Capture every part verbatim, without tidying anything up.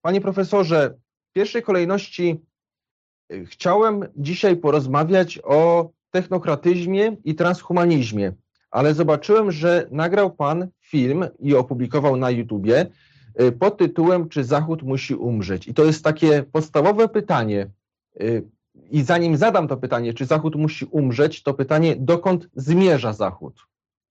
Panie profesorze, w pierwszej kolejności chciałem dzisiaj porozmawiać o technokratyzmie i transhumanizmie, ale zobaczyłem, że nagrał Pan film i opublikował na YouTubie pod tytułem „Czy Zachód musi umrzeć?” I to jest takie podstawowe pytanie. I zanim zadam to pytanie, czy Zachód musi umrzeć, to pytanie, dokąd zmierza Zachód?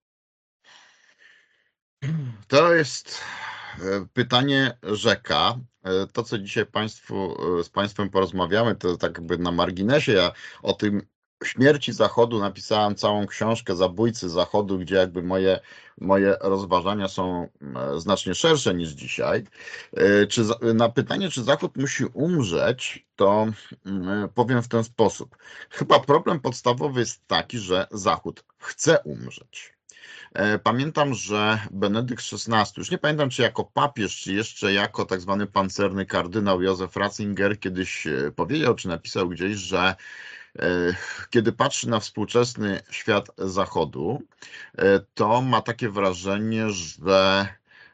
To jest pytanie rzeka. To, co dzisiaj Państwu, z Państwem porozmawiamy, to tak jakby na marginesie. Ja o tym śmierci Zachodu napisałem całą książkę Zabójcy Zachodu, gdzie jakby moje, moje rozważania są znacznie szersze niż dzisiaj. Czy, na pytanie, czy Zachód musi umrzeć, to powiem w ten sposób. Chyba problem podstawowy jest taki, że Zachód chce umrzeć. Pamiętam, że Benedykt szesnasty, już nie pamiętam czy jako papież, czy jeszcze jako tak zwany pancerny kardynał Józef Ratzinger kiedyś powiedział, czy napisał gdzieś, że kiedy patrzy na współczesny świat Zachodu, to ma takie wrażenie, że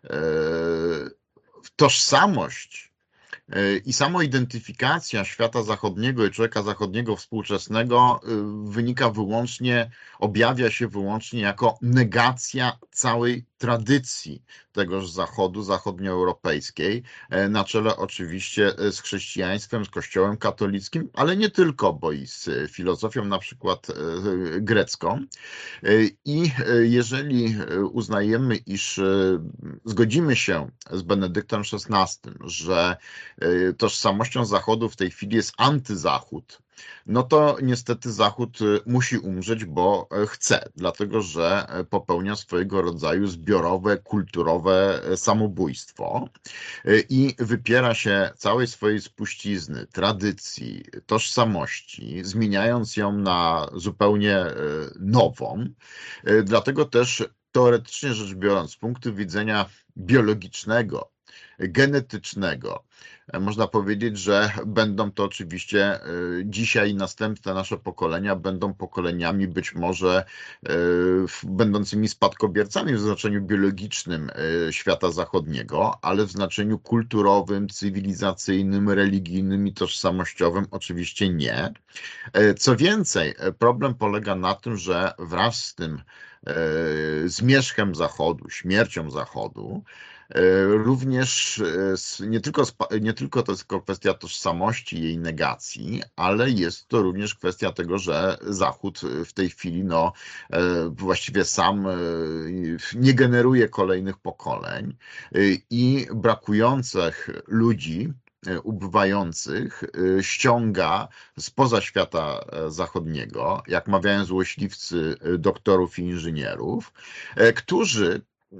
tożsamość i samoidentyfikacja świata zachodniego i człowieka zachodniego współczesnego wynika wyłącznie, objawia się wyłącznie jako negacja całej tradycji tegoż Zachodu, zachodnioeuropejskiej, na czele oczywiście z chrześcijaństwem, z Kościołem katolickim, ale nie tylko, bo i z filozofią na przykład grecką. I jeżeli uznajemy, iż zgodzimy się z Benedyktem szesnastym, że tożsamością Zachodu w tej chwili jest antyzachód, no to niestety Zachód musi umrzeć, bo chce, dlatego że popełnia swojego rodzaju zbiorowe, kulturowe samobójstwo i wypiera się całej swojej spuścizny, tradycji, tożsamości, zmieniając ją na zupełnie nową. Dlatego też teoretycznie rzecz biorąc, z punktu widzenia biologicznego, genetycznego, można powiedzieć, że będą to oczywiście dzisiaj następne nasze pokolenia będą pokoleniami być może będącymi spadkobiercami w znaczeniu biologicznym świata zachodniego, ale w znaczeniu kulturowym, cywilizacyjnym, religijnym i tożsamościowym oczywiście nie. Co więcej, problem polega na tym, że wraz z tym zmierzchem Zachodu, śmiercią Zachodu, również nie tylko, nie tylko to jest kwestia tożsamości, jej negacji, ale jest to również kwestia tego, że Zachód w tej chwili no, właściwie sam nie generuje kolejnych pokoleń i brakujących ludzi, ubywających ściąga spoza świata zachodniego, jak mawiają złośliwcy, doktorów i inżynierów, którzy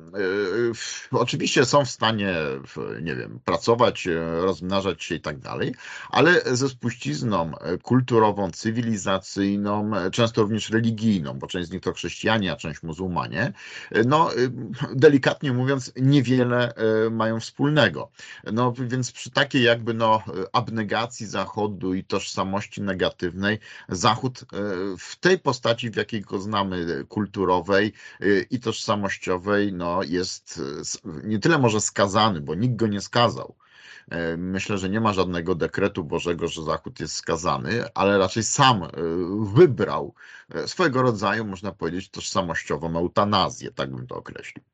oczywiście są w stanie, nie wiem, pracować, rozmnażać się i tak dalej, ale ze spuścizną kulturową, cywilizacyjną, często również religijną, bo część z nich to chrześcijanie, a część muzułmanie, no delikatnie mówiąc niewiele mają wspólnego. No więc przy takiej jakby no abnegacji Zachodu i tożsamości negatywnej, Zachód w tej postaci, w jakiej go znamy, kulturowej i tożsamościowej, no jest nie tyle może skazany, bo nikt go nie skazał. Myślę, że nie ma żadnego dekretu Bożego, że Zachód jest skazany, ale raczej sam wybrał swojego rodzaju, można powiedzieć, tożsamościową eutanazję, tak bym to określił.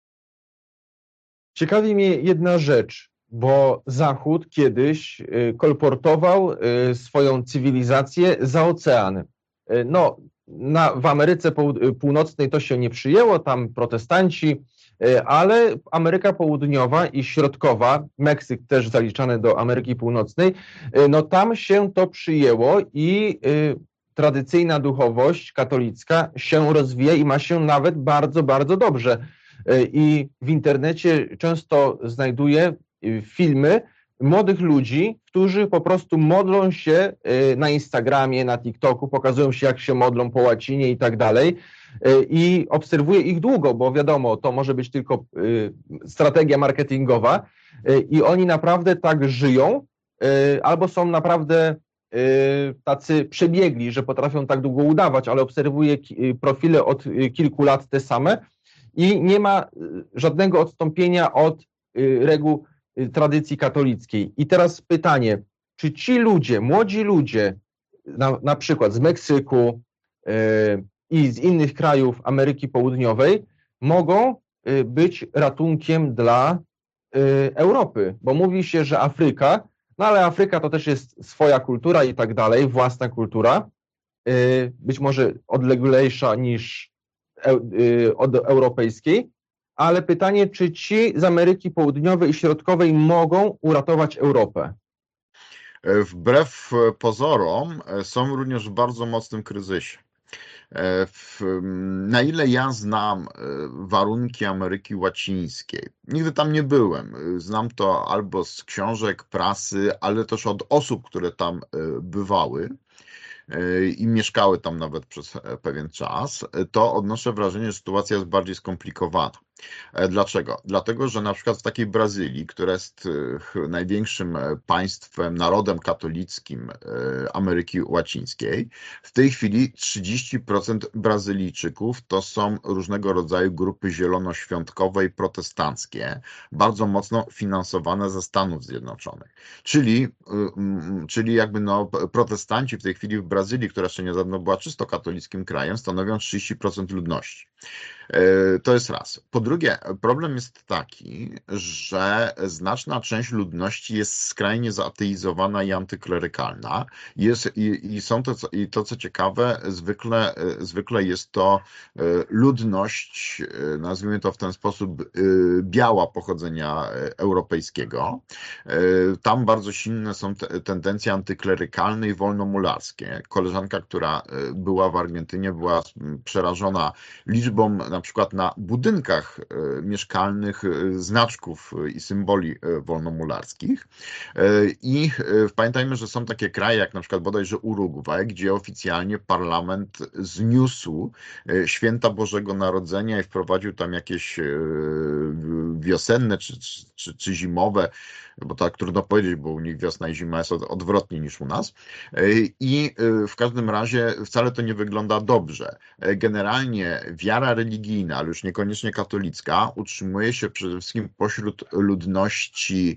Ciekawi mnie jedna rzecz, bo Zachód kiedyś kolportował swoją cywilizację za ocean. No, na, w Ameryce Północnej to się nie przyjęło, tam protestanci, ale Ameryka Południowa i Środkowa, Meksyk też zaliczany do Ameryki Północnej, no tam się to przyjęło i tradycyjna duchowość katolicka się rozwija i ma się nawet bardzo, bardzo dobrze. I w internecie często znajduję filmy młodych ludzi, którzy po prostu modlą się na Instagramie, na TikToku, pokazują się, jak się modlą po łacinie i tak dalej. I obserwuję ich długo, bo wiadomo, to może być tylko strategia marketingowa i oni naprawdę tak żyją, albo są naprawdę tacy przebiegli, że potrafią tak długo udawać, ale obserwuję profile od kilku lat te same i nie ma żadnego odstąpienia od reguł tradycji katolickiej. I teraz pytanie, czy ci ludzie, młodzi ludzie, na, na przykład z Meksyku yy, i z innych krajów Ameryki Południowej, mogą yy, być ratunkiem dla yy, Europy? Bo mówi się, że Afryka, no ale Afryka to też jest swoja kultura i tak dalej, własna kultura, yy, być może odleglejsza niż yy, od europejskiej, ale pytanie, czy ci z Ameryki Południowej i Środkowej mogą uratować Europę? Wbrew pozorom są również w bardzo mocnym kryzysie. W, na ile ja znam warunki Ameryki Łacińskiej, nigdy tam nie byłem, znam to albo z książek, prasy, ale też od osób, które tam bywały i mieszkały tam nawet przez pewien czas, to odnoszę wrażenie, że sytuacja jest bardziej skomplikowana. Dlaczego? Dlatego, że na przykład w takiej Brazylii, która jest największym państwem, narodem katolickim Ameryki Łacińskiej, w tej chwili trzydzieści procent Brazylijczyków to są różnego rodzaju grupy zielonoświątkowe i protestanckie, bardzo mocno finansowane ze Stanów Zjednoczonych. Czyli, czyli jakby no, protestanci w tej chwili w Brazylii, która jeszcze niedawno była czysto katolickim krajem, stanowią trzydzieści procent ludności. To jest raz. Po drugie, problem jest taki, że znaczna część ludności jest skrajnie zaateizowana i antyklerykalna. Jest, i, i, są to, I to, co ciekawe, zwykle, zwykle jest to ludność, nazwijmy to w ten sposób, biała pochodzenia europejskiego. Tam bardzo silne są te, tendencje antyklerykalne i wolnomularskie. Koleżanka, która była w Argentynie, była przerażona liczbą na przykład na budynkach mieszkalnych znaczków i symboli wolnomularskich. I pamiętajmy, że są takie kraje jak na przykład bodajże Urugwaj, gdzie oficjalnie parlament zniósł święta Bożego Narodzenia i wprowadził tam jakieś wiosenne czy, czy, czy zimowe, bo tak trudno powiedzieć, bo u nich wiosna i zima jest odwrotnie niż u nas. I w każdym razie wcale to nie wygląda dobrze. Generalnie wiara religijna, ale już niekoniecznie katolicka, utrzymuje się przede wszystkim pośród ludności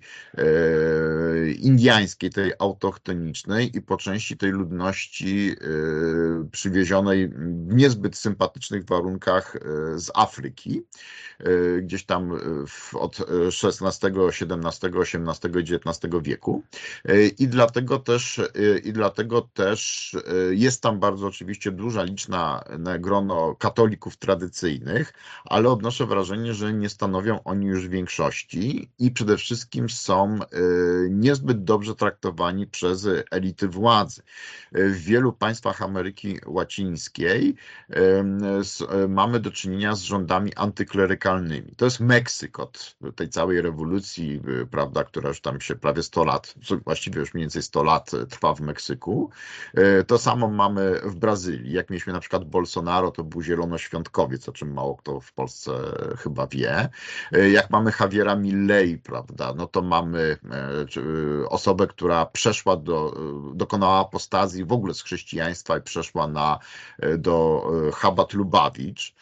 indyjskiej, tej autochtonicznej i po części tej ludności przywiezionej w niezbyt sympatycznych warunkach z Afryki, gdzieś tam od szesnastego, siedemnastego, osiemnastego i dziewiętnastego wieku. I dlatego też, i dlatego też jest tam bardzo oczywiście duża, liczna grono katolików tradycyjnych, ale odnoszę wrażenie, że nie stanowią oni już większości i przede wszystkim są niezbyt dobrze traktowani przez elity władzy. W wielu państwach Ameryki Łacińskiej mamy do czynienia z rządami antyklerykalnymi. To jest Meksyk od tej całej rewolucji, prawda, która już tam się prawie sto lat, właściwie już mniej więcej sto lat trwa w Meksyku. To samo mamy w Brazylii. Jak mieliśmy na przykład Bolsonaro, to był zielonoświątkowiec, o czym mało kto w Polsce chyba wie. Jak mamy Javiera Millei, prawda, no to mamy osobę, która przeszła do, dokonała apostazji w ogóle z chrześcijaństwa i przeszła na, do Chabad Lubavitch.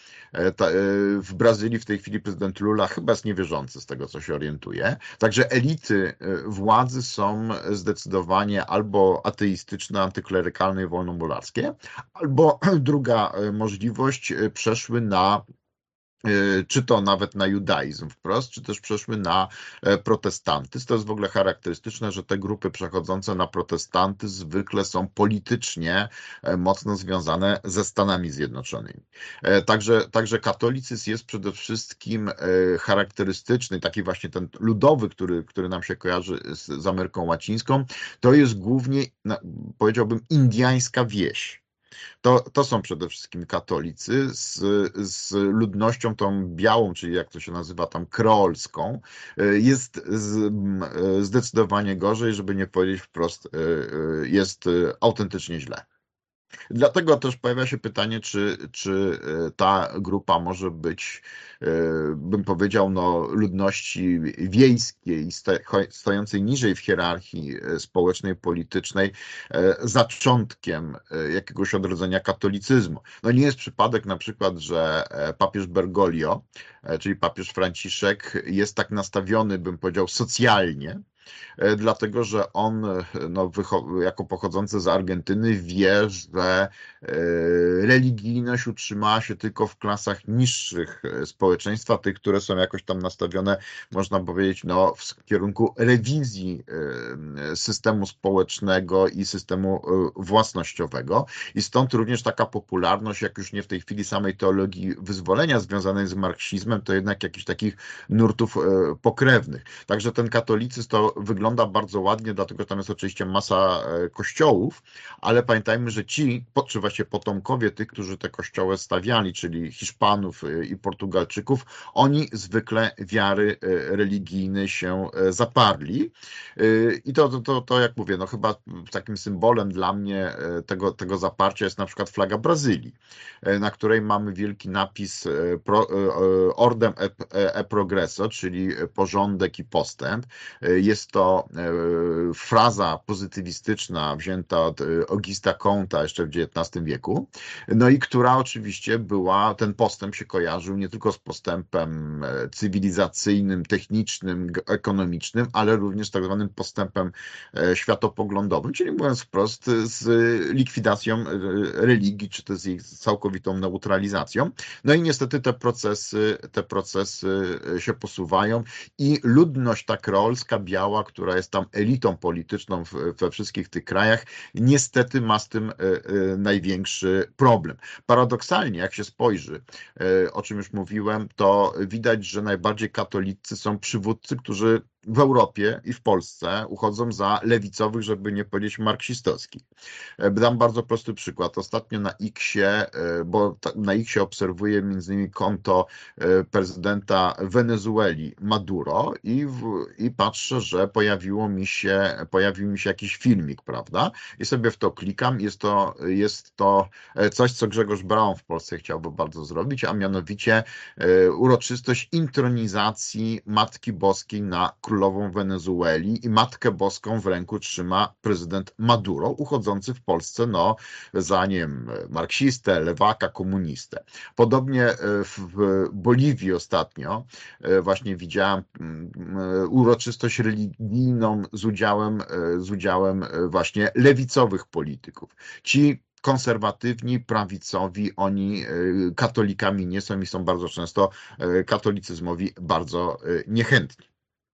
W Brazylii w tej chwili prezydent Lula chyba jest niewierzący, z tego co się orientuje. Także elity władzy są zdecydowanie albo ateistyczne, antyklerykalne i wolnomularskie, albo druga możliwość, przeszły na czy to nawet na judaizm wprost, czy też przeszły na protestantyzm. To jest w ogóle charakterystyczne, że te grupy przechodzące na protestantyzm zwykle są politycznie mocno związane ze Stanami Zjednoczonymi. Także, także katolicyzm jest przede wszystkim charakterystyczny, taki właśnie ten ludowy, który, który nam się kojarzy z, z Ameryką Łacińską, to jest głównie, powiedziałbym, indyjska wieś. To, to są przede wszystkim katolicy z, z ludnością tą białą, czyli jak to się nazywa tam kreolską. Jest z, zdecydowanie gorzej, żeby nie powiedzieć wprost, jest autentycznie źle. Dlatego też pojawia się pytanie, czy, czy ta grupa może być, bym powiedział, no, ludności wiejskiej, stojącej niżej w hierarchii społecznej, politycznej, zaczątkiem jakiegoś odrodzenia katolicyzmu. No nie jest przypadek na przykład, że papież Bergoglio, czyli papież Franciszek, jest tak nastawiony, bym powiedział, socjalnie, dlatego że on, no, jako pochodzący z Argentyny, wie, że religijność utrzymała się tylko w klasach niższych społeczeństwa, tych, które są jakoś tam nastawione, można powiedzieć, no, w kierunku rewizji systemu społecznego i systemu własnościowego. I stąd również taka popularność, jak już nie w tej chwili samej teologii wyzwolenia związanej z marksizmem, to jednak jakichś takich nurtów pokrewnych. Także ten katolicyzm to wygląda bardzo ładnie, dlatego tam jest oczywiście masa kościołów, ale pamiętajmy, że ci, czy właśnie potomkowie tych, którzy te kościoły stawiali, czyli Hiszpanów i Portugalczyków, oni zwykle wiary religijnej się zaparli. I to, to, to jak mówię, no chyba takim symbolem dla mnie tego, tego zaparcia jest na przykład flaga Brazylii, na której mamy wielki napis pro, Ordem e, e Progresso, czyli porządek i postęp. Jest to fraza pozytywistyczna wzięta od Augusta Comte'a jeszcze w dziewiętnastym wieku, no i która oczywiście była, ten postęp się kojarzył nie tylko z postępem cywilizacyjnym, technicznym, ekonomicznym, ale również z tak zwanym postępem światopoglądowym, czyli mówiąc wprost z likwidacją religii, czy też z ich całkowitą neutralizacją. No i niestety te procesy, te procesy się posuwają i ludność ta kreolska, biała, która jest tam elitą polityczną we wszystkich tych krajach, niestety ma z tym największy problem. Paradoksalnie, jak się spojrzy, o czym już mówiłem, to widać, że najbardziej katolicy są przywódcy, którzy w Europie i w Polsce uchodzą za lewicowych, żeby nie powiedzieć marksistowskich. Dam bardzo prosty przykład. Ostatnio na X-ie, bo na X-ie obserwuję między innymi konto prezydenta Wenezueli Maduro i, w, i patrzę, że pojawiło mi się, pojawił mi się jakiś filmik, prawda? I sobie w to klikam. Jest to, jest to coś, co Grzegorz Braun w Polsce chciałby bardzo zrobić, a mianowicie uroczystość intronizacji Matki Boskiej na królową Wenezueli i Matkę Boską w ręku trzyma prezydent Maduro, uchodzący w Polsce no, za, nie wiem, marksistę, lewaka, komunistę. Podobnie w Boliwii ostatnio właśnie widziałem uroczystość religijną z udziałem, z udziałem właśnie lewicowych polityków. Ci konserwatywni, prawicowi, oni katolikami nie są i są bardzo często katolicyzmowi bardzo niechętni.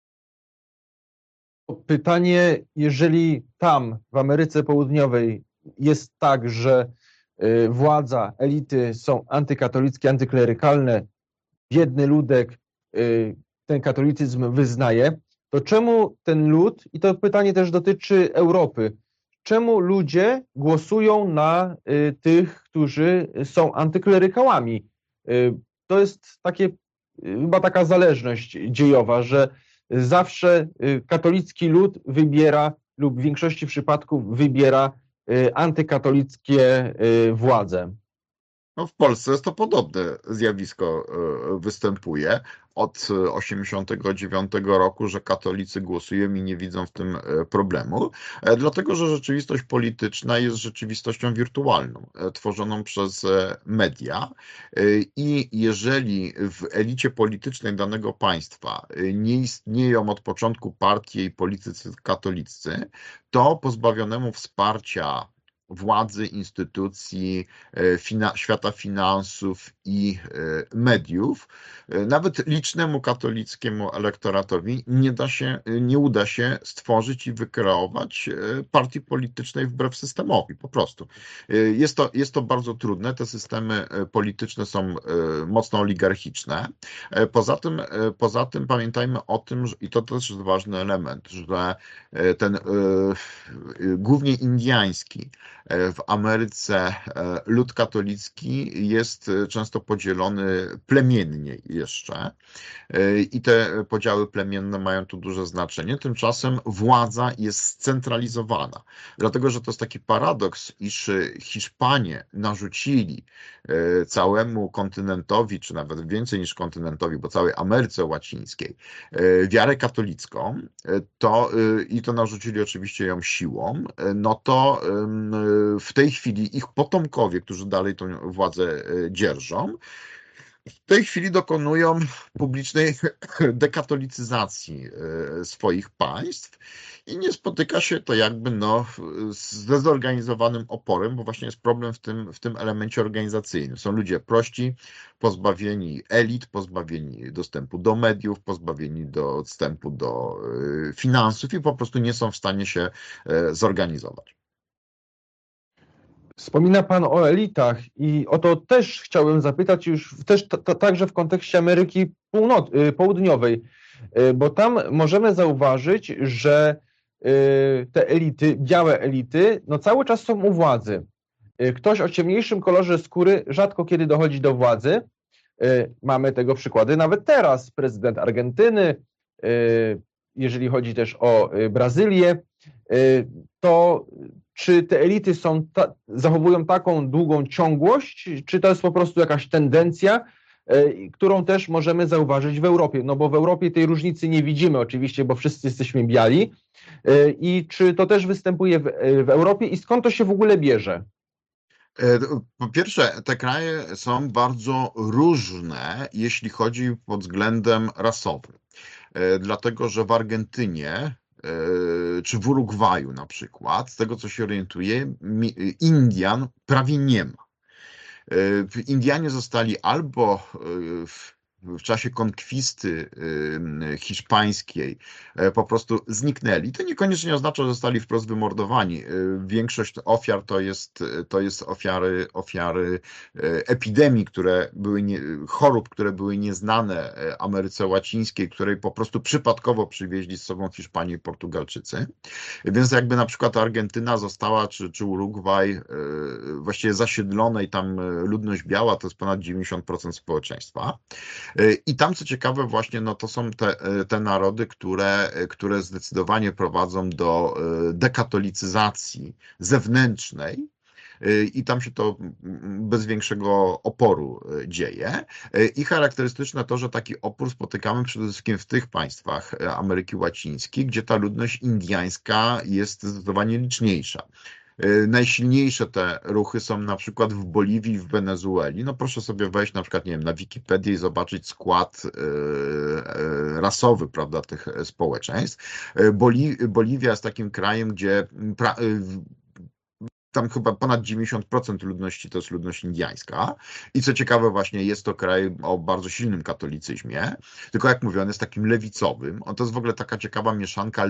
Pytanie, jeżeli tam w Ameryce Południowej jest tak, że władza, elity są antykatolickie, antyklerykalne, biedny ludek ten katolicyzm wyznaje, to czemu ten lud, i to pytanie też dotyczy Europy, czemu ludzie głosują na tych, którzy są antyklerykałami? To jest takie, chyba taka zależność dziejowa, że zawsze katolicki lud wybiera lub w większości przypadków wybiera antykatolickie władze. No w Polsce jest to podobne zjawisko występuje od osiemdziesiątego dziewiątego roku, że katolicy głosują i nie widzą w tym problemu, dlatego że rzeczywistość polityczna jest rzeczywistością wirtualną, tworzoną przez media i jeżeli w elicie politycznej danego państwa nie istnieją od początku partie i politycy katolicy, to pozbawionemu wsparcia władzy, instytucji, fina, świata finansów i mediów, nawet licznemu katolickiemu elektoratowi nie da się, nie uda się stworzyć i wykreować partii politycznej wbrew systemowi, po prostu. Jest to, jest to bardzo trudne, te systemy polityczne są mocno oligarchiczne. Poza tym, poza tym pamiętajmy o tym, i to też jest ważny element, że ten głównie indiański, W Ameryce lud katolicki jest często podzielony plemiennie jeszcze i te podziały plemienne mają tu duże znaczenie. Tymczasem władza jest scentralizowana, dlatego że to jest taki paradoks, iż Hiszpanie narzucili całemu kontynentowi, czy nawet więcej niż kontynentowi, bo całej Ameryce Łacińskiej, wiarę katolicką, to i to narzucili oczywiście ją siłą, no to w tej chwili ich potomkowie, którzy dalej tą władzę dzierżą, w tej chwili dokonują publicznej dekatolicyzacji swoich państw i nie spotyka się to jakby no ze zorganizowanym oporem, bo właśnie jest problem w tym, w tym elemencie organizacyjnym. Są ludzie prości, pozbawieni elit, pozbawieni dostępu do mediów, pozbawieni dostępu do finansów i po prostu nie są w stanie się zorganizować. Wspomina Pan o elitach i o to też chciałbym zapytać już też t- t- także w kontekście Ameryki Północ- Południowej, bo tam możemy zauważyć, że te elity, białe elity, no cały czas są u władzy. Ktoś o ciemniejszym kolorze skóry rzadko kiedy dochodzi do władzy. Mamy tego przykłady nawet teraz. Prezydent Argentyny, jeżeli chodzi też o Brazylię, to czy te elity są ta, zachowują taką długą ciągłość, czy to jest po prostu jakaś tendencja, którą też możemy zauważyć w Europie? No bo w Europie tej różnicy nie widzimy oczywiście, bo wszyscy jesteśmy biali. I czy to też występuje w, w Europie i skąd to się w ogóle bierze? Po pierwsze, te kraje są bardzo różne, jeśli chodzi pod względem rasowym. Dlatego, że w Argentynie czy w Urugwaju na przykład, z tego co się orientuję, Indian prawie nie ma. Indianie zostali albo w w czasie konkwisty hiszpańskiej po prostu zniknęli. To niekoniecznie oznacza, że zostali wprost wymordowani. Większość ofiar to jest, to jest ofiary, ofiary epidemii, które były nie, chorób, które były nieznane Ameryce Łacińskiej, której po prostu przypadkowo przywieźli z sobą Hiszpanie i Portugalczycy. Więc jakby na przykład Argentyna została, czy, czy Urugwaj właściwie zasiedlone i tam ludność biała to jest ponad dziewięćdziesiąt procent społeczeństwa. I tam, co ciekawe, właśnie no to są te, te narody, które, które zdecydowanie prowadzą do dekatolicyzacji zewnętrznej. I tam się to bez większego oporu dzieje. I charakterystyczne to, że taki opór spotykamy przede wszystkim w tych państwach Ameryki Łacińskiej, gdzie ta ludność indyjska jest zdecydowanie liczniejsza. Najsilniejsze te ruchy są na przykład w Boliwii, w Wenezueli. No proszę sobie wejść na przykład, nie wiem, na Wikipedię i zobaczyć skład rasowy, prawda, tych społeczeństw. Boli, Boliwia jest takim krajem, gdzie pra, tam chyba ponad dziewięćdziesiąt procent ludności to jest ludność indyjska. I co ciekawe, właśnie jest to kraj o bardzo silnym katolicyzmie, tylko jak mówię, on jest takim lewicowym. On to jest w ogóle taka ciekawa mieszanka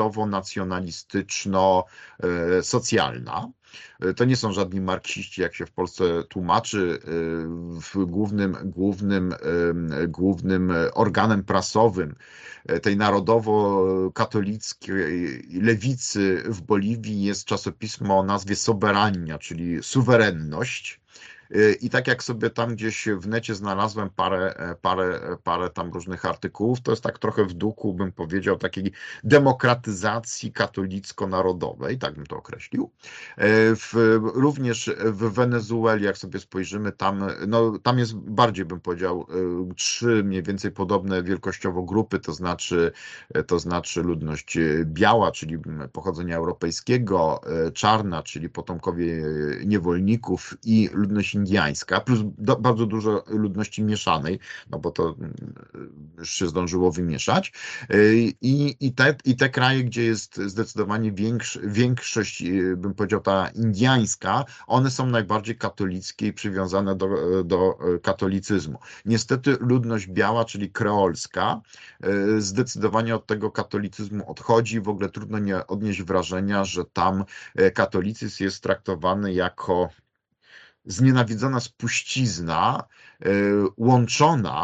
lewicowo-nacjonalistyczno-socjalna. To nie są żadni marksiści, jak się w Polsce tłumaczy. W głównym, głównym, głównym organem prasowym tej narodowo-katolickiej lewicy w Boliwii jest czasopismo o nazwie Soberania, czyli suwerenność. I tak jak sobie tam gdzieś w necie znalazłem parę, parę, parę tam różnych artykułów, to jest tak trochę w duchu, bym powiedział, takiej demokratyzacji katolicko-narodowej, tak bym to określił. W, również w Wenezueli, jak sobie spojrzymy, tam, no, tam jest bardziej, bym powiedział, trzy mniej więcej podobne wielkościowo grupy, to znaczy, to znaczy ludność biała, czyli pochodzenia europejskiego, czarna, czyli potomkowie niewolników i ludność indyjska, plus do, bardzo dużo ludności mieszanej, no bo to już się zdążyło wymieszać. I, i, te, i te kraje, gdzie jest zdecydowanie większ, większość, bym powiedział, ta indyjska, one są najbardziej katolickie i przywiązane do, do katolicyzmu. Niestety ludność biała, czyli kreolska, zdecydowanie od tego katolicyzmu odchodzi. W ogóle trudno nie odnieść wrażenia, że tam katolicyzm jest traktowany jako znienawidzona spuścizna, łączona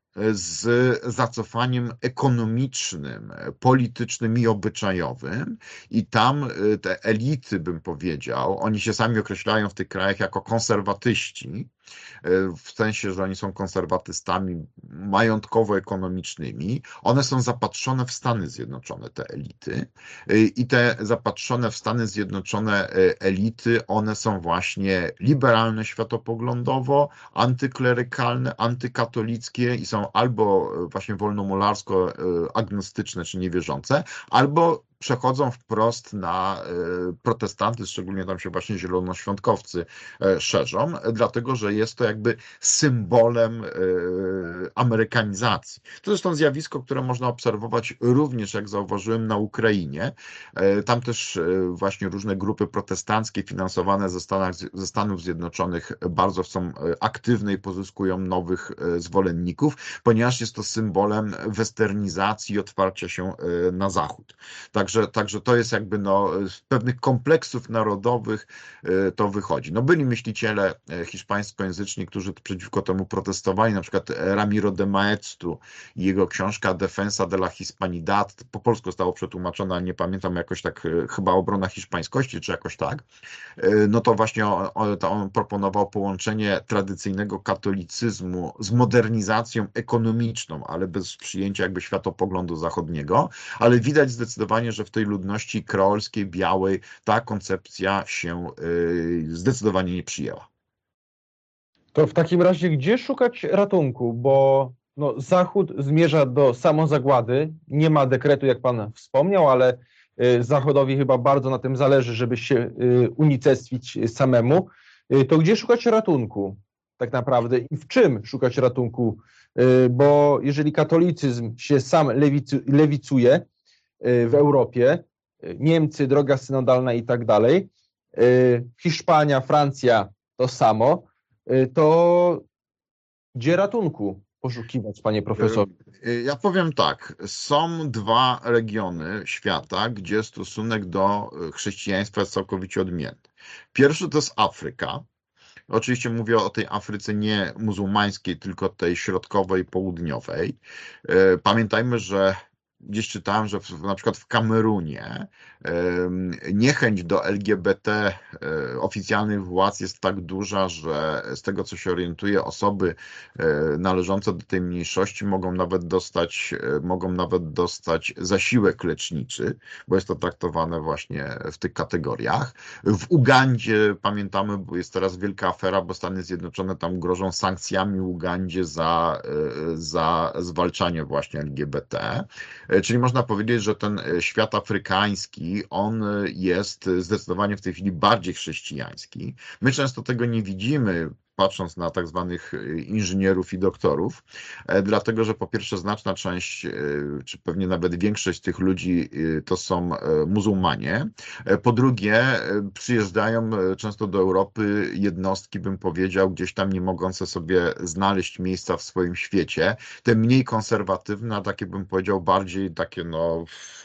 z zacofaniem ekonomicznym, politycznym i obyczajowym i tam te elity, bym powiedział, oni się sami określają w tych krajach jako konserwatyści, w sensie, że oni są konserwatystami majątkowo-ekonomicznymi, one są zapatrzone w Stany Zjednoczone, te elity, i te zapatrzone w Stany Zjednoczone elity, one są właśnie liberalne światopoglądowo, antyklerykalne, antykatolickie i są albo właśnie wolnomularsko-agnostyczne czy niewierzące, albo przechodzą wprost na protestantyzm, szczególnie tam się właśnie zielonoświątkowcy szerzą, dlatego że jest to jakby symbolem amerykanizacji. To zresztą zjawisko, które można obserwować również, jak zauważyłem, na Ukrainie. Tam też właśnie różne grupy protestanckie finansowane ze, Stanach, ze Stanów Zjednoczonych bardzo są aktywne i pozyskują nowych zwolenników, ponieważ jest to symbolem westernizacji i otwarcia się na Zachód. Także, także to jest jakby no, z pewnych kompleksów narodowych to wychodzi. No byli myśliciele hiszpańskojęzyczni, którzy przeciwko temu protestowali, na przykład Ramiro de Maeztu i jego książka Defensa de la Hispanidad, po polsku zostało przetłumaczone, ale nie pamiętam, jakoś tak, chyba obrona hiszpańskości, czy jakoś tak. No to właśnie on, to on proponował połączenie tradycyjnego katolicyzmu z modernizacją ekonomiczną, ale bez przyjęcia jakby światopoglądu zachodniego, ale widać zdecydowanie, że w tej ludności kreolskiej, białej ta koncepcja się zdecydowanie nie przyjęła. To w takim razie gdzie szukać ratunku? Bo no, Zachód zmierza do samozagłady, nie ma dekretu, jak pan wspomniał, ale Zachodowi chyba bardzo na tym zależy, żeby się unicestwić samemu. To gdzie szukać ratunku tak naprawdę i w czym szukać ratunku? Bo jeżeli katolicyzm się sam lewicu, lewicuje w Europie, Niemcy, droga synodalna i tak dalej, Hiszpania, Francja to samo, to gdzie ratunku poszukiwać, panie profesorze? Ja powiem tak, są dwa regiony świata, gdzie stosunek do chrześcijaństwa jest całkowicie odmienny. Pierwszy to jest Afryka. Oczywiście mówię o tej Afryce nie muzułmańskiej, tylko tej środkowej, południowej. Pamiętajmy, że gdzieś czytałem, że w, na przykład w Kamerunie niechęć do L G B T oficjalnych władz jest tak duża, że z tego, co się orientuje, osoby należące do tej mniejszości mogą nawet dostać, mogą nawet dostać zasiłek leczniczy, bo jest to traktowane właśnie w tych kategoriach. W Ugandzie, pamiętamy, bo jest teraz wielka afera, bo Stany Zjednoczone tam grożą sankcjami Ugandzie za, za zwalczanie właśnie L G B T. Czyli można powiedzieć, że ten świat afrykański, on jest zdecydowanie w tej chwili bardziej chrześcijański. My często tego nie widzimy, patrząc na tak zwanych inżynierów i doktorów, dlatego że po pierwsze znaczna część, czy pewnie nawet większość tych ludzi to są muzułmanie. Po drugie przyjeżdżają często do Europy jednostki, bym powiedział, gdzieś tam nie mogące sobie znaleźć miejsca w swoim świecie. Te mniej konserwatywne, a takie bym powiedział bardziej takie no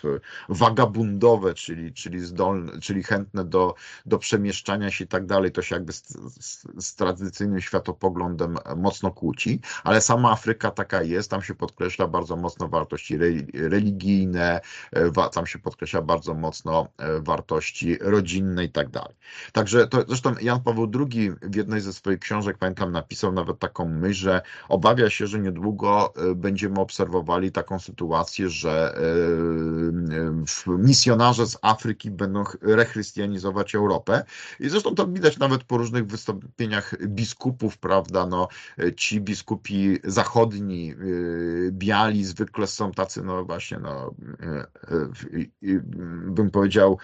wagabundowe, czyli, czyli zdolne, czyli chętne do, do przemieszczania się i tak dalej. To się jakby z, z, z tradycyjnym światopoglądem mocno kłóci, ale sama Afryka taka jest, tam się podkreśla bardzo mocno wartości religijne, tam się podkreśla bardzo mocno wartości rodzinne i tak dalej. Także to, zresztą Jan Paweł drugi w jednej ze swoich książek, pamiętam, napisał nawet taką myśl, że obawia się, że niedługo będziemy obserwowali taką sytuację, że misjonarze z Afryki będą rechrystianizować Europę i zresztą to widać nawet po różnych wystąpieniach biskupów, prawda, no ci biskupi zachodni, biali zwykle są tacy, no właśnie, no bym powiedział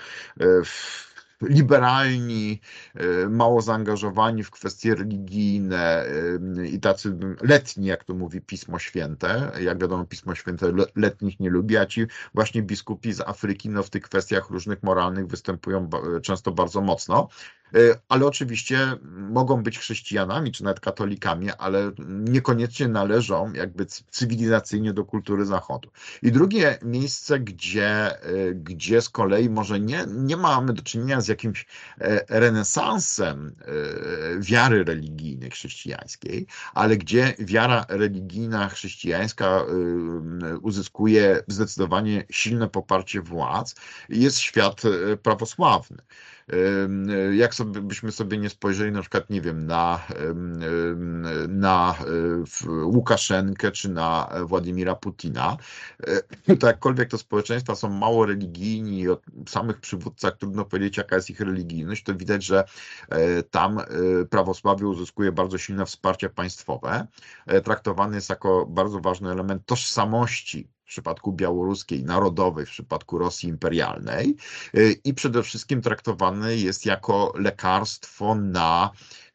liberalni, mało zaangażowani w kwestie religijne i tacy letni, jak to mówi Pismo Święte. Jak wiadomo, Pismo Święte letnich nie lubi, a ci właśnie biskupi z Afryki no, w tych kwestiach różnych moralnych występują często bardzo mocno. Ale oczywiście mogą być chrześcijanami, czy nawet katolikami, ale niekoniecznie należą jakby cywilizacyjnie do kultury Zachodu. I drugie miejsce, gdzie, gdzie z kolei może nie, nie mamy do czynienia z jakimś renesansem wiary religijnej chrześcijańskiej, ale gdzie wiara religijna chrześcijańska uzyskuje zdecydowanie silne poparcie władz, jest świat prawosławny. Jak sobie, byśmy sobie nie spojrzeli na przykład, nie wiem, na, na Łukaszenkę czy na Władimira Putina, to jakkolwiek to społeczeństwa są mało religijni i o samych przywódcach trudno powiedzieć, jaka jest ich religijność, to widać, że tam prawosławie uzyskuje bardzo silne wsparcie państwowe. Traktowany jest jako bardzo ważny element tożsamości w przypadku białoruskiej, narodowej, w przypadku Rosji imperialnej i przede wszystkim traktowany jest jako lekarstwo na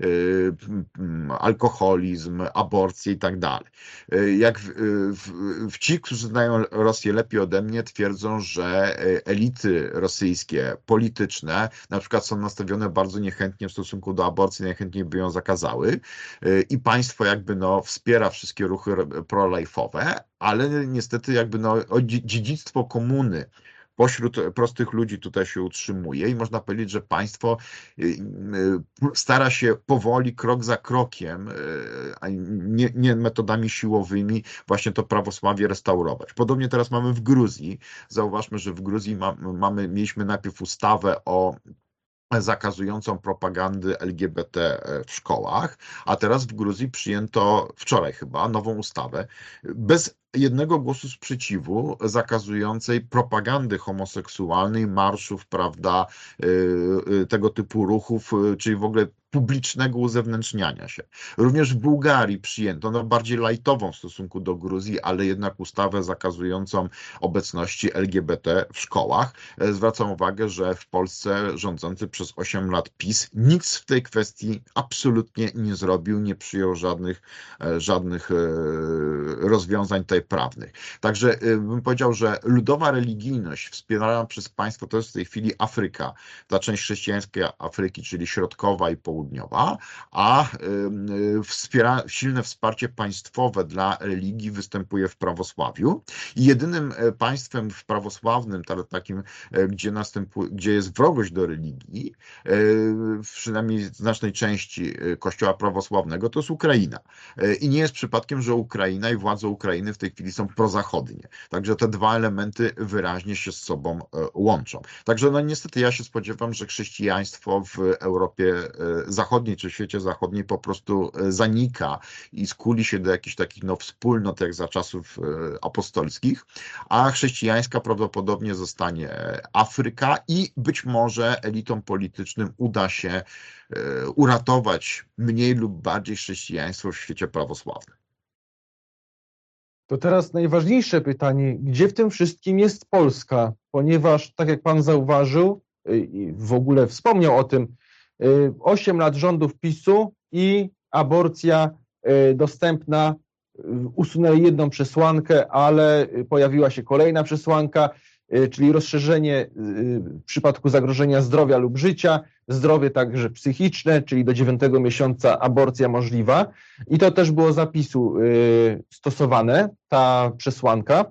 alkoholizm, aborcję i tak dalej. Jak w, w, ci, którzy znają Rosję lepiej ode mnie, twierdzą, że elity rosyjskie, polityczne, na przykład są nastawione bardzo niechętnie w stosunku do aborcji, najchętniej by ją zakazały i państwo jakby no wspiera wszystkie ruchy pro-life'owe, ale niestety jakby no dziedzictwo komuny pośród prostych ludzi tutaj się utrzymuje i można powiedzieć, że państwo stara się powoli, krok za krokiem, a nie, nie metodami siłowymi, właśnie to prawosławie restaurować. Podobnie teraz mamy w Gruzji. Zauważmy, że w Gruzji ma, mamy, mieliśmy najpierw ustawę o zakazującą propagandy L G B T w szkołach, a teraz w Gruzji przyjęto wczoraj chyba nową ustawę bez jednego głosu sprzeciwu zakazującej propagandy homoseksualnej, marszów, prawda, tego typu ruchów, czyli w ogóle publicznego uzewnętrzniania się. Również w Bułgarii przyjęto, no bardziej lajtową w stosunku do Gruzji, ale jednak ustawę zakazującą obecności L G B T w szkołach. Zwracam uwagę, że w Polsce rządzący przez osiem lat PiS nic w tej kwestii absolutnie nie zrobił, nie przyjął żadnych, żadnych rozwiązań tutaj prawnych. Także bym powiedział, że ludowa religijność wspierana przez państwo to jest w tej chwili Afryka, ta część chrześcijańska Afryki, czyli środkowa i południowa, a wspiera, silne wsparcie państwowe dla religii występuje w prawosławiu. I jedynym państwem w prawosławnym, takim, gdzie, następuje, gdzie jest wrogość do religii, przynajmniej znacznej części Kościoła prawosławnego, to jest Ukraina. I nie jest przypadkiem, że Ukraina i władze Ukrainy w tej chwili są prozachodnie. Także te dwa elementy wyraźnie się z sobą łączą. Także no niestety ja się spodziewam, że chrześcijaństwo w Europie Zachodniej czy w świecie zachodniej po prostu zanika i skuli się do jakichś takich no, wspólnot jak za czasów apostolskich, a chrześcijańska prawdopodobnie zostanie Afryka i być może elitom politycznym uda się uratować mniej lub bardziej chrześcijaństwo w świecie prawosławnym. To teraz najważniejsze pytanie, gdzie w tym wszystkim jest Polska? Ponieważ, tak jak pan zauważył i w ogóle wspomniał o tym, osiem lat rządów PiSu i aborcja dostępna, usunęli jedną przesłankę, ale pojawiła się kolejna przesłanka, czyli rozszerzenie w przypadku zagrożenia zdrowia lub życia, zdrowie także psychiczne, czyli do dziewiątego miesiąca aborcja możliwa. I to też było z PiSu stosowane, ta przesłanka.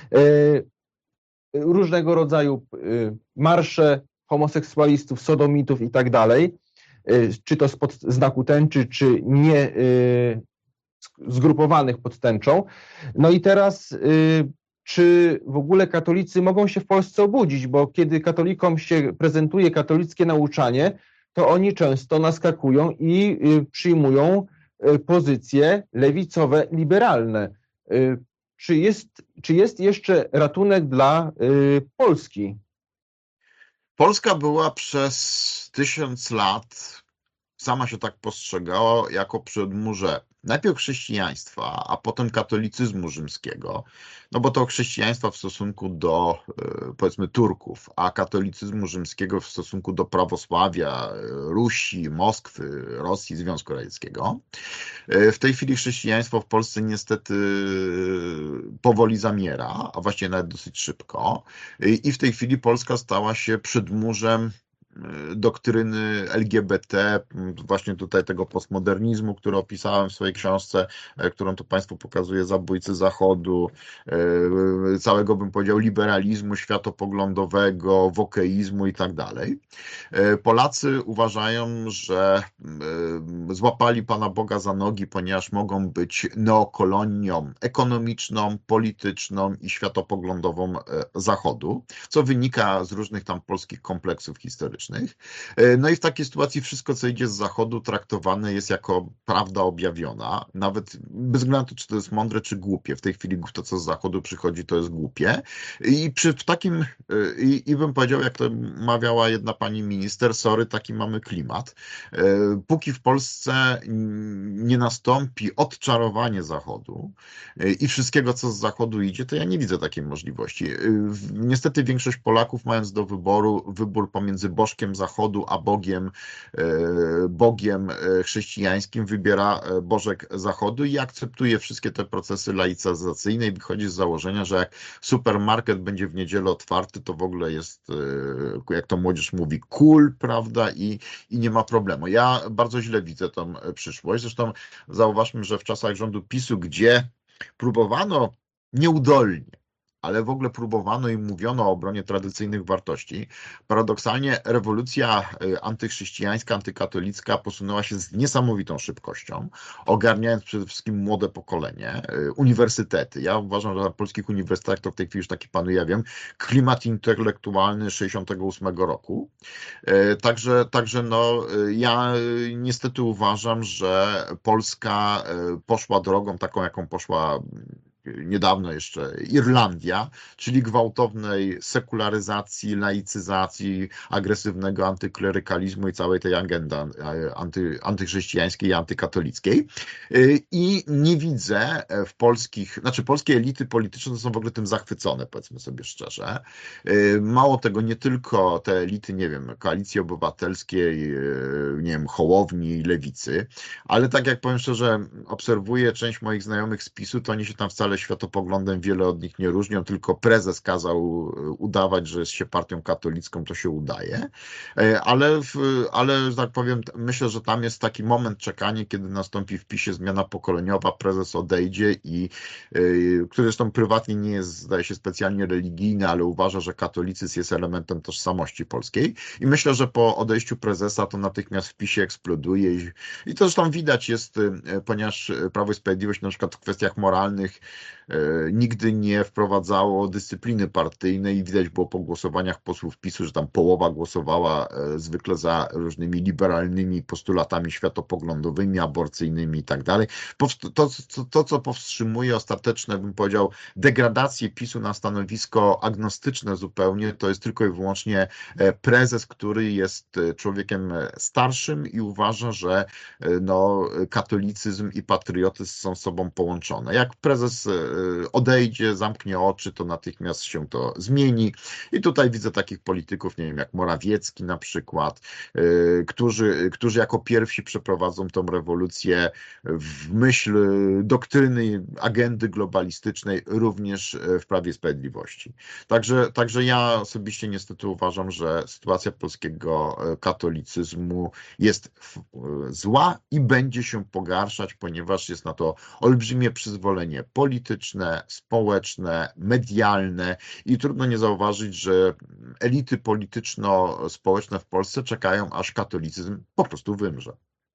Różnego rodzaju marsze homoseksualistów, sodomitów i tak dalej, czy to spod znaku tęczy, czy nie zgrupowanych pod tęczą. No i teraz czy w ogóle katolicy mogą się w Polsce obudzić, bo kiedy katolikom się prezentuje katolickie nauczanie, to oni często naskakują i przyjmują pozycje lewicowe, liberalne. Czy jest, czy jest jeszcze ratunek dla Polski? Polska była przez tysiąc lat, sama się tak postrzegała, jako przedmurze najpierw chrześcijaństwa, a potem katolicyzmu rzymskiego, no bo to chrześcijaństwa w stosunku do, powiedzmy, Turków, a katolicyzmu rzymskiego w stosunku do prawosławia, Rusi, Moskwy, Rosji, Związku Radzieckiego. W tej chwili chrześcijaństwo w Polsce niestety powoli zamiera, a właściwie nawet dosyć szybko. I w tej chwili Polska stała się przedmurzem doktryny L G B T, właśnie tutaj tego postmodernizmu, który opisałem w swojej książce, którą tu Państwu pokazuję, Zabójcy Zachodu, całego, bym powiedział, liberalizmu światopoglądowego, wokeizmu i tak dalej. Polacy uważają, że złapali Pana Boga za nogi, ponieważ mogą być neokolonią ekonomiczną, polityczną i światopoglądową Zachodu, co wynika z różnych tam polskich kompleksów historycznych. No i w takiej sytuacji wszystko, co idzie z Zachodu, traktowane jest jako prawda objawiona, nawet bez względu na to, czy to jest mądre, czy głupie. W tej chwili to, co z Zachodu przychodzi, to jest głupie. I przy w takim, i, i bym powiedział, jak to mawiała jedna pani minister, sorry, taki mamy klimat. Póki w Polsce nie nastąpi odczarowanie Zachodu i wszystkiego, co z Zachodu idzie, to ja nie widzę takiej możliwości. Niestety większość Polaków, mając do wyboru wybór pomiędzy bożkiem Zachodu a Bogiem, Bogiem chrześcijańskim, wybiera bożek Zachodu i akceptuje wszystkie te procesy laicyzacyjne i wychodzi z założenia, że jak supermarket będzie w niedzielę otwarty, to w ogóle jest, jak to młodzież mówi, cool, prawda, i, i nie ma problemu. Ja bardzo źle widzę tą przyszłość. Zresztą zauważmy, że w czasach rządu PiSu, gdzie próbowano nieudolnie, ale w ogóle próbowano i mówiono o obronie tradycyjnych wartości. Paradoksalnie rewolucja antychrześcijańska, antykatolicka posunęła się z niesamowitą szybkością, ogarniając przede wszystkim młode pokolenie, uniwersytety. Ja uważam, że na polskich uniwersytetach to w tej chwili już taki panuje, ja wiem, klimat intelektualny sześćdziesiątego ósmego roku. Także, także no, ja niestety uważam, że Polska poszła drogą taką, jaką poszła niedawno jeszcze Irlandia, czyli gwałtownej sekularyzacji, laicyzacji, agresywnego antyklerykalizmu i całej tej agendy anty, antychrześcijańskiej i antykatolickiej. I nie widzę w polskich, znaczy polskie elity polityczne są w ogóle tym zachwycone, powiedzmy sobie szczerze. Mało tego, nie tylko te elity, nie wiem, Koalicji Obywatelskiej, nie wiem, Hołowni, Lewicy, ale tak jak powiem szczerze, obserwuję część moich znajomych z PiSu, to oni się tam wcale światopoglądem wiele od nich nie różnią, tylko prezes kazał udawać, że jest się partią katolicką, to się udaje, ale, ale że tak powiem, myślę, że tam jest taki moment czekania, kiedy nastąpi w PiSie zmiana pokoleniowa, prezes odejdzie i który zresztą prywatnie nie jest, zdaje się, specjalnie religijny, ale uważa, że katolicyzm jest elementem tożsamości polskiej i myślę, że po odejściu prezesa to natychmiast w PiSie eksploduje i, i to zresztą widać jest, ponieważ Prawo i Sprawiedliwość na przykład w kwestiach moralnych nigdy nie wprowadzało dyscypliny partyjnej i widać było po głosowaniach posłów PiSu, że tam połowa głosowała zwykle za różnymi liberalnymi postulatami światopoglądowymi, aborcyjnymi i tak dalej. To, to, co powstrzymuje ostateczne, bym powiedział, degradację PiSu na stanowisko agnostyczne zupełnie, to jest tylko i wyłącznie prezes, który jest człowiekiem starszym i uważa, że no, katolicyzm i patriotyzm są z sobą połączone. Jak prezes odejdzie, zamknie oczy, to natychmiast się to zmieni. I tutaj widzę takich polityków, nie wiem, jak Morawiecki na przykład, którzy, którzy jako pierwsi przeprowadzą tą rewolucję w myśl doktryny, agendy globalistycznej również w Prawie i Sprawiedliwości. Także, także ja osobiście niestety uważam, że sytuacja polskiego katolicyzmu jest zła i będzie się pogarszać, ponieważ jest na to olbrzymie przyzwolenie polityczne, społeczne, medialne i trudno nie zauważyć, że elity polityczno-społeczne w Polsce czekają, aż katolicyzm po prostu wymrze.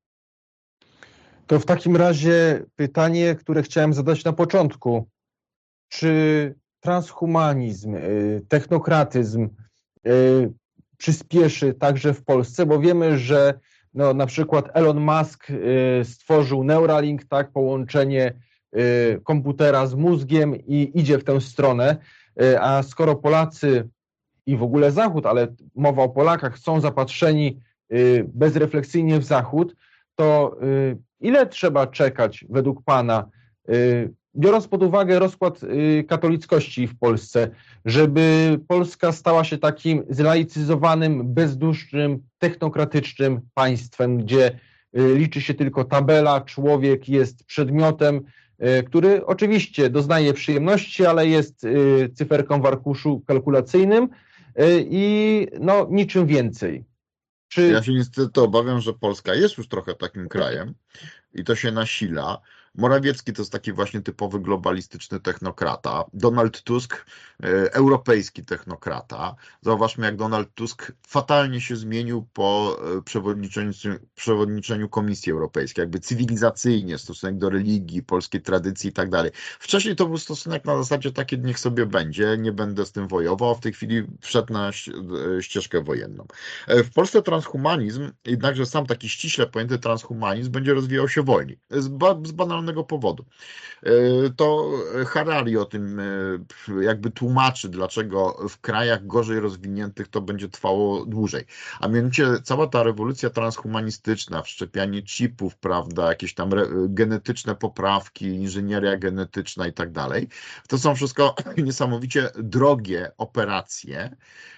To w takim razie pytanie, które chciałem zadać na początku. Czy transhumanizm, technokratyzm przyspieszy także w Polsce? Bo wiemy, że no, na przykład Elon Musk stworzył Neuralink, tak, połączenie komputera z mózgiem i idzie w tę stronę, a skoro Polacy i w ogóle Zachód, ale mowa o Polakach, są zapatrzeni bezrefleksyjnie w Zachód, to ile trzeba czekać według Pana, biorąc pod uwagę rozkład katolickości w Polsce, żeby Polska stała się takim zlaicyzowanym, bezdusznym, technokratycznym państwem, gdzie liczy się tylko tabela, człowiek jest przedmiotem, który oczywiście doznaje przyjemności, ale jest cyferką w arkuszu kalkulacyjnym i no, niczym więcej. Czy Ja się niestety obawiam, że Polska jest już trochę takim krajem i to się nasila. Morawiecki to jest taki właśnie typowy globalistyczny technokrata. Donald Tusk, e, europejski technokrata. Zauważmy, jak Donald Tusk fatalnie się zmienił po e, przewodniczeniu, przewodniczeniu Komisji Europejskiej, jakby cywilizacyjnie, stosunek do religii, polskiej tradycji i tak dalej. Wcześniej to był stosunek na zasadzie takie, niech sobie będzie, nie będę z tym wojował, a w tej chwili wszedł na ś- e, ścieżkę wojenną. E, W Polsce transhumanizm, jednakże sam taki ściśle pojęty transhumanizm będzie rozwijał się wolniej. Z, ba, z banalnego powodu. E, To Harari o tym e, jakby tłumaczy, dlaczego w krajach gorzej rozwiniętych to będzie trwało dłużej. A mianowicie cała ta rewolucja transhumanistyczna, wszczepianie chipów, prawda, jakieś tam re, genetyczne poprawki, inżynieria genetyczna i tak dalej, to są wszystko niesamowicie drogie operacje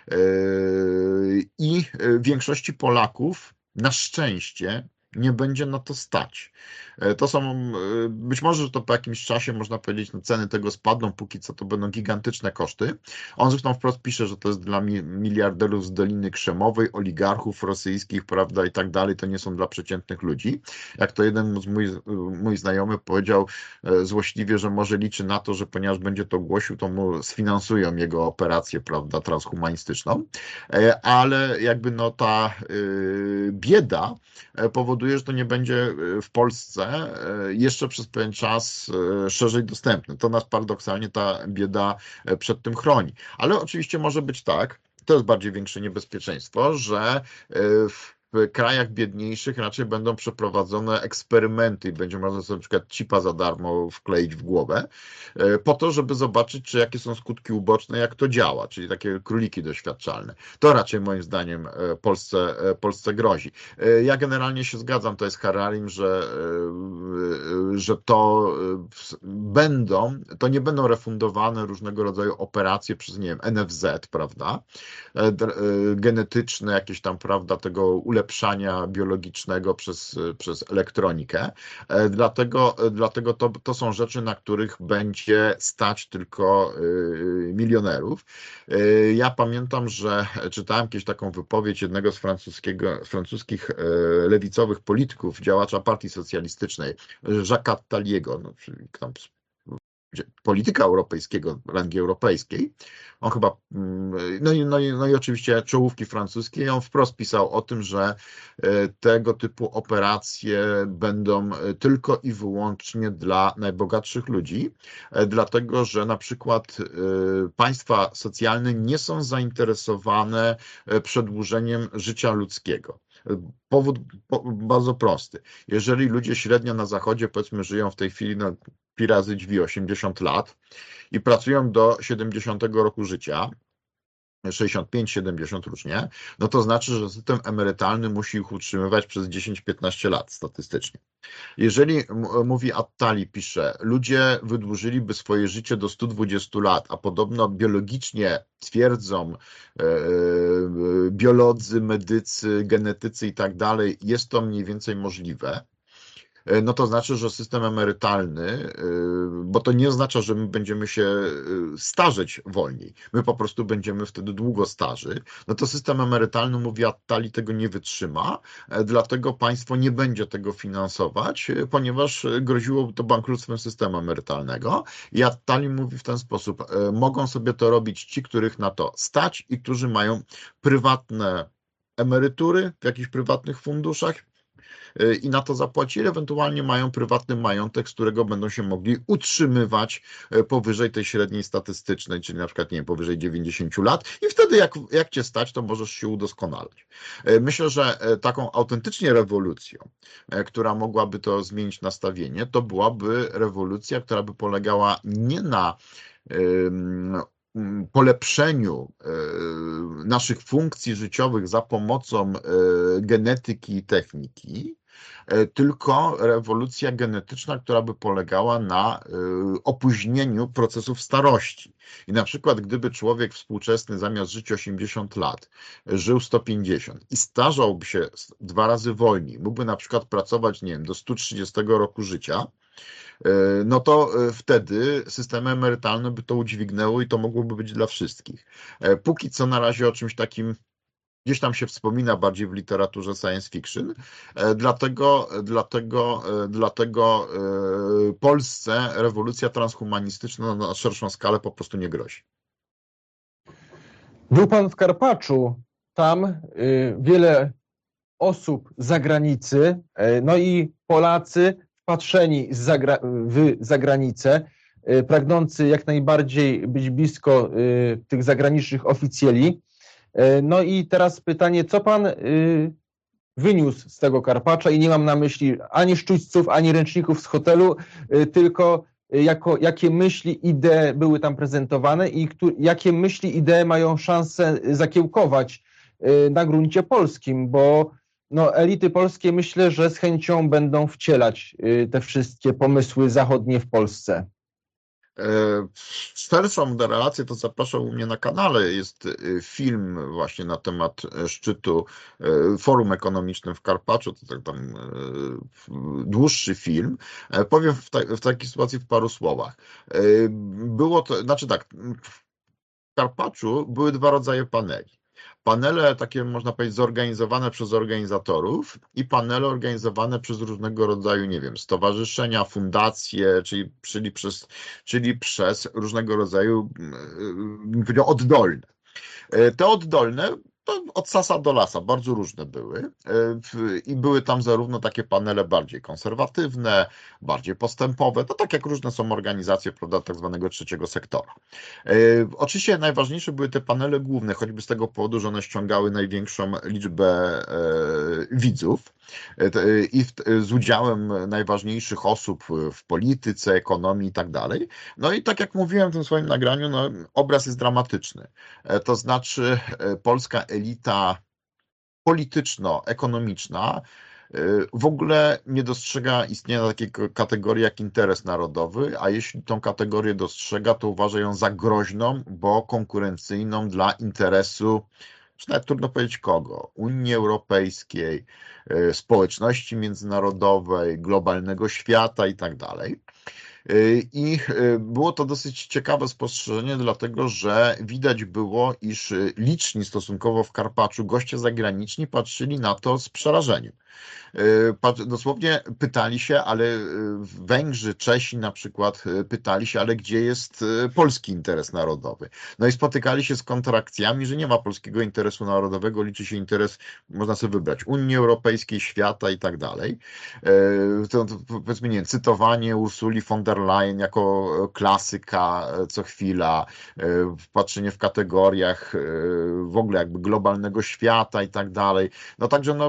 yy, i większości Polaków na szczęście nie będzie na to stać. E, To są, e, być może, że to po jakimś czasie można powiedzieć, no ceny tego spadną, póki co to będą gigantyczne koszty. On zresztą wprost pisze, że to jest dla mi- miliarderów z Doliny Krzemowej, oligarchów rosyjskich, prawda, i tak dalej, to nie są dla przeciętnych ludzi. Jak to jeden z mój, mój znajomy powiedział e, złośliwie, że może liczy na to, że ponieważ będzie to głosił, to mu sfinansują jego operację, prawda, transhumanistyczną. E, Ale jakby no ta y, bieda e, powoduje, że to nie będzie e, w Polsce e, jeszcze przez pewien czas e, szerzej dostępne. To nas paradoksalnie ta bieda e, przed tym chroni. Ale oczywiście może być tak, to jest bardziej większe niebezpieczeństwo, że e, w w krajach biedniejszych raczej będą przeprowadzone eksperymenty i będzie można sobie na przykład chipa za darmo wkleić w głowę, e, po to, żeby zobaczyć, czy jakie są skutki uboczne, jak to działa, czyli takie króliki doświadczalne. To raczej moim zdaniem e, Polsce, e, Polsce grozi. E, Ja generalnie się zgadzam, to jest Hararim, że, e, że to e, w- będą, to nie będą refundowane różnego rodzaju operacje przez, nie wiem, N F Z, prawda? E, dr- e, Genetyczne jakieś tam, prawda, tego ulepszania biologicznego przez, przez elektronikę. E, Dlatego, e, dlatego to, to są rzeczy, na których będzie stać tylko e, milionerów. E, Ja pamiętam, że czytałem kiedyś taką wypowiedź jednego z francuskiego, francuskich e, lewicowych polityków, działacza partii socjalistycznej, Jacques'a Attaliego, no, czyli tam polityka europejskiego, rangi europejskiej. On chyba, mm, no i, no i, no i oczywiście czołówki francuskie. On wprost pisał o tym, że e, tego typu operacje będą e, tylko i wyłącznie dla najbogatszych ludzi, e, dlatego że na przykład e, państwa socjalne nie są zainteresowane e, przedłużeniem życia ludzkiego. Powód po, bardzo prosty. Jeżeli ludzie średnio na zachodzie, powiedzmy, żyją w tej chwili na pi razy drzwi osiemdziesiąt lat i pracują do siedemdziesiątego roku życia, sześćdziesiąt pięć siedemdziesiąt różnie, no to znaczy, że system emerytalny musi ich utrzymywać przez dziesięć piętnaście lat statystycznie. Jeżeli m- mówi Attali, pisze, ludzie wydłużyliby swoje życie do stu dwudziestu lat, a podobno biologicznie twierdzą e, e, biolodzy, medycy, genetycy i tak dalej, jest to mniej więcej możliwe, e, no to znaczy, że system emerytalny, e, bo to nie oznacza, że my będziemy się e, starzeć wolniej, my po prostu będziemy wtedy długo starzy, no to system emerytalny, mówi Attali, tego nie wytrzyma, e, dlatego państwo nie będzie tego finansować, e, ponieważ e, groziłoby to bankructwem systemu emerytalnego. I Attali mówi w ten sposób, e, mogą sobie to robić ci, których na to stać i którzy mają prywatne emerytury w jakichś prywatnych funduszach, i na to zapłacili, ewentualnie mają prywatny majątek, z którego będą się mogli utrzymywać e, powyżej tej średniej statystycznej, czyli na przykład, nie wiem, powyżej dziewięćdziesięciu lat i wtedy jak, jak cię stać, to możesz się udoskonalać. E, Myślę, że e, taką autentycznie rewolucją, e, która mogłaby to zmienić nastawienie, to byłaby rewolucja, która by polegała nie na ym, mm, polepszeniu e, naszych funkcji życiowych za pomocą e, genetyki i techniki, e, tylko rewolucja genetyczna, która by polegała na e, opóźnieniu procesów starości. I na przykład, gdyby człowiek współczesny zamiast żyć osiemdziesiąt lat, żył sto pięćdziesiąt i starzałby się dwa razy wolniej, mógłby na przykład pracować, nie wiem, do stu trzydziestego roku życia, no to wtedy systemy emerytalne by to udźwignęły i to mogłoby być dla wszystkich. Póki co na razie o czymś takim gdzieś tam się wspomina bardziej w literaturze science fiction, dlatego, dlatego, dlatego Polsce rewolucja transhumanistyczna na szerszą skalę po prostu nie grozi. Był pan w Karpaczu, tam y, wiele osób z zagranicy, y, no i Polacy wpatrzeni z zagra w zagranicę, y, pragnący jak najbardziej być blisko y, tych zagranicznych oficjeli. Y, no i teraz pytanie, co pan y, wyniósł z tego Karpacza, i nie mam na myśli ani sztućców, ani ręczników z hotelu, y, tylko jako, jakie myśli, idee były tam prezentowane i kto, jakie myśli, idee mają szansę zakiełkować y, na gruncie polskim, bo no, elity polskie myślę, że z chęcią będą wcielać y, te wszystkie pomysły zachodnie w Polsce. Szerszą relację to zapraszam u mnie na kanale. Jest film właśnie na temat szczytu, Forum Ekonomicznym w Karpaczu, to tak tam dłuższy film. Powiem w, ta, w takiej sytuacji w paru słowach. Było to, znaczy tak, w Karpaczu były dwa rodzaje paneli. Panele takie, można powiedzieć, zorganizowane przez organizatorów i panele organizowane przez różnego rodzaju, nie wiem, stowarzyszenia, fundacje, czyli, czyli, przez, czyli przez różnego rodzaju, bym powiedział, oddolne. Te oddolne to od sasa do lasa, bardzo różne były i były tam zarówno takie panele bardziej konserwatywne, bardziej postępowe, to tak jak różne są organizacje, prawda, tak zwanego trzeciego sektora. Oczywiście najważniejsze były te panele główne, choćby z tego powodu, że one ściągały największą liczbę widzów i z udziałem najważniejszych osób w polityce, ekonomii i tak dalej. No i tak jak mówiłem w tym swoim nagraniu, no, obraz jest dramatyczny. To znaczy polska elita polityczno-ekonomiczna w ogóle nie dostrzega istnienia takiej kategorii jak interes narodowy, a jeśli tą kategorię dostrzega, to uważa ją za groźną, bo konkurencyjną dla interesu, czy nawet trudno powiedzieć kogo, Unii Europejskiej, społeczności międzynarodowej, globalnego świata i tak dalej. I było to dosyć ciekawe spostrzeżenie, dlatego że widać było, iż liczni stosunkowo w Karpaczu goście zagraniczni patrzyli na to z przerażeniem. Dosłownie pytali się, ale Węgrzy, Czesi na przykład pytali się, ale gdzie jest polski interes narodowy? No i spotykali się z kontrakcjami, że nie ma polskiego interesu narodowego, liczy się interes, można sobie wybrać, Unii Europejskiej, świata i tak dalej. To, to powiedzmy, nie wiem, cytowanie Ursuli von der Leyen jako klasyka co chwila, patrzenie w kategoriach w ogóle jakby globalnego świata i tak dalej. No także no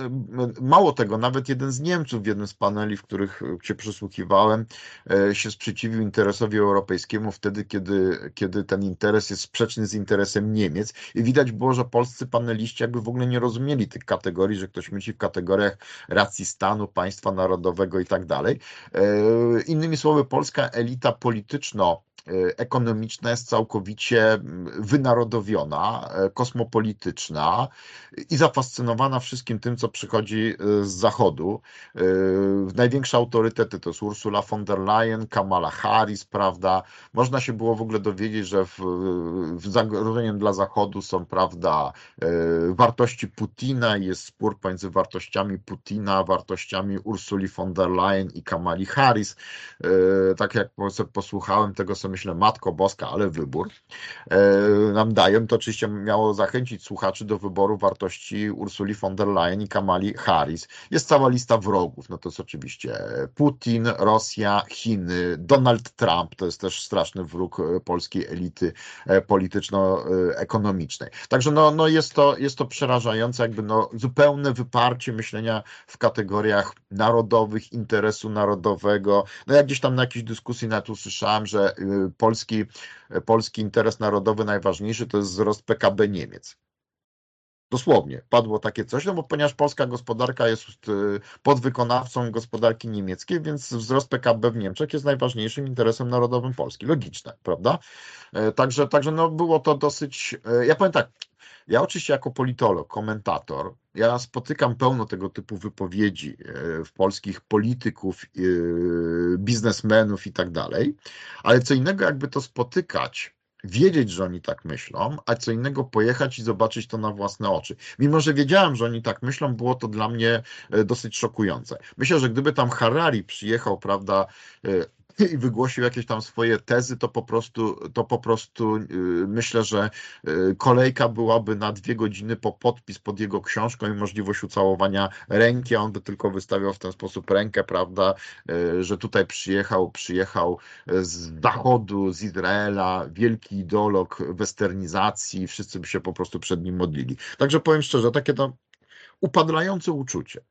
mało tego, nawet jeden z Niemców w jednym z paneli, w których się przysłuchiwałem, się sprzeciwił interesowi europejskiemu wtedy, kiedy, kiedy ten interes jest sprzeczny z interesem Niemiec i widać było, że polscy paneliści jakby w ogóle nie rozumieli tych kategorii, że ktoś myśli w kategoriach racji stanu, państwa narodowego i tak dalej. Innymi słowy, polska elita polityczno ekonomiczna jest całkowicie wynarodowiona, kosmopolityczna i zafascynowana wszystkim tym, co przychodzi z Zachodu. Największe autorytety to jest Ursula von der Leyen, Kamala Harris, prawda? Można się było w ogóle dowiedzieć, że w, w zagrożeniem dla Zachodu są, prawda, wartości Putina i jest spór pomiędzy wartościami Putina, wartościami Ursuli von der Leyen i Kamali Harris. Tak jak posłuchałem tego, co myślę, Matko Boska, ale wybór nam dają, to oczywiście miało zachęcić słuchaczy do wyboru wartości Ursuli von der Leyen i Kamali Harris. Jest cała lista wrogów, no to jest oczywiście Putin, Rosja, Chiny, Donald Trump, to jest też straszny wróg polskiej elity polityczno-ekonomicznej. Także no, no jest to, jest to przerażające, jakby no zupełne wyparcie myślenia w kategoriach narodowych, interesu narodowego. No jak gdzieś tam na jakiejś dyskusji nawet usłyszałem, że polski, polski interes narodowy najważniejszy to jest wzrost P K B Niemiec. Dosłownie padło takie coś, no bo ponieważ polska gospodarka jest podwykonawcą gospodarki niemieckiej, więc wzrost P K B w Niemczech jest najważniejszym interesem narodowym Polski. Logiczne, prawda? Także, także no było to dosyć, ja powiem tak, ja oczywiście jako politolog, komentator, ja spotykam pełno tego typu wypowiedzi w polskich polityków, biznesmenów i tak dalej, ale co innego jakby to spotykać wiedzieć, że oni tak myślą, a co innego pojechać i zobaczyć to na własne oczy. Mimo że wiedziałem, że oni tak myślą, było to dla mnie dosyć szokujące. Myślę, że gdyby tam Harari przyjechał, prawda, i wygłosił jakieś tam swoje tezy, to po prostu, to po prostu myślę, że kolejka byłaby na dwie godziny po podpis pod jego książką i możliwość ucałowania ręki, a on by tylko wystawiał w ten sposób rękę, prawda, że tutaj przyjechał, przyjechał z zachodu, z Izraela, wielki ideolog westernizacji, wszyscy by się po prostu przed nim modlili. Także powiem szczerze, takie to upadlające uczucie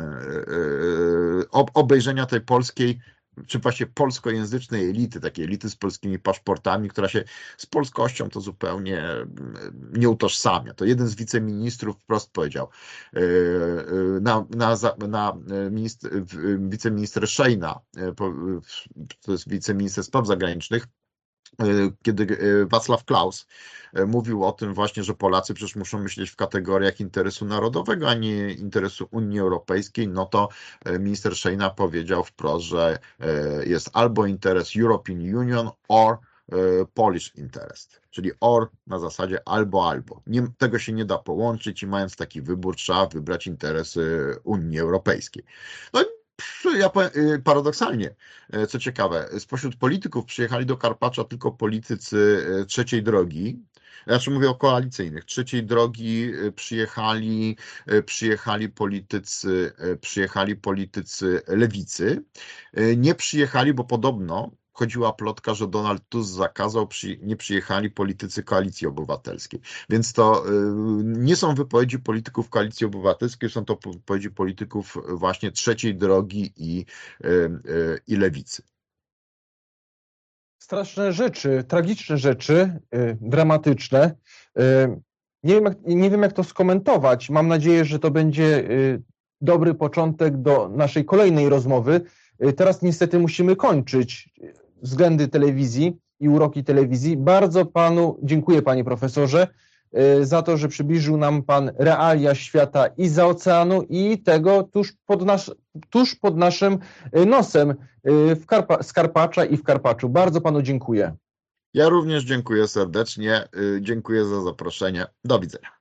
obejrzenia tej polskiej, czy właśnie polskojęzycznej elity, takiej elity z polskimi paszportami, która się z polskością to zupełnie nie utożsamia. To jeden z wiceministrów wprost powiedział, na, na, na minister, wiceminister Szejna, to jest wiceminister spraw zagranicznych, kiedy Wacław Klaus mówił o tym właśnie, że Polacy przecież muszą myśleć w kategoriach interesu narodowego, a nie interesu Unii Europejskiej, no to minister Szejna powiedział wprost, że jest albo interes European Union or Polish interest, czyli or na zasadzie albo albo. Nie, tego się nie da połączyć i mając taki wybór trzeba wybrać interesy Unii Europejskiej. No ja powiem, paradoksalnie, co ciekawe, spośród polityków przyjechali do Karpacza tylko politycy trzeciej drogi, znaczy mówię o koalicyjnych, trzeciej drogi przyjechali, przyjechali politycy, przyjechali politycy lewicy, nie przyjechali, bo podobno chodziła plotka, że Donald Tusk zakazał, przy, nie przyjechali politycy Koalicji Obywatelskiej. Więc to y, nie są wypowiedzi polityków Koalicji Obywatelskiej, są to wypowiedzi polityków właśnie trzeciej drogi i, y, y, i lewicy. Straszne rzeczy, tragiczne rzeczy, y, dramatyczne. Y, nie wiem, jak, nie wiem, jak to skomentować. Mam nadzieję, że to będzie y, dobry początek do naszej kolejnej rozmowy. Y, teraz niestety musimy kończyć względy telewizji i uroki telewizji. Bardzo panu dziękuję, panie profesorze, za to, że przybliżył nam pan realia świata i za oceanu, i tego tuż pod, nasz, tuż pod naszym nosem w Karpa, z Karpacza i w Karpaczu. Bardzo panu dziękuję. Ja również dziękuję serdecznie. Dziękuję za zaproszenie. Do widzenia.